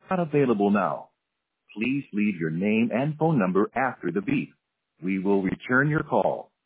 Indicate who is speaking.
Speaker 1: not available now. Please leave your name and phone number after the beep. We will return your call.